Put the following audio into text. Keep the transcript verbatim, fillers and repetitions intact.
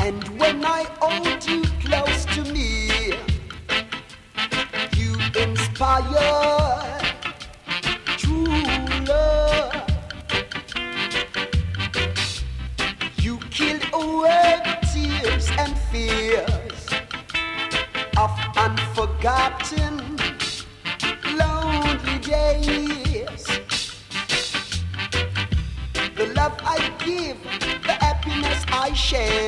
And when I hold you close to me, you inspire true love. You killed away the tears and fears of unforgotten lonely days. The love I give, the happiness I share,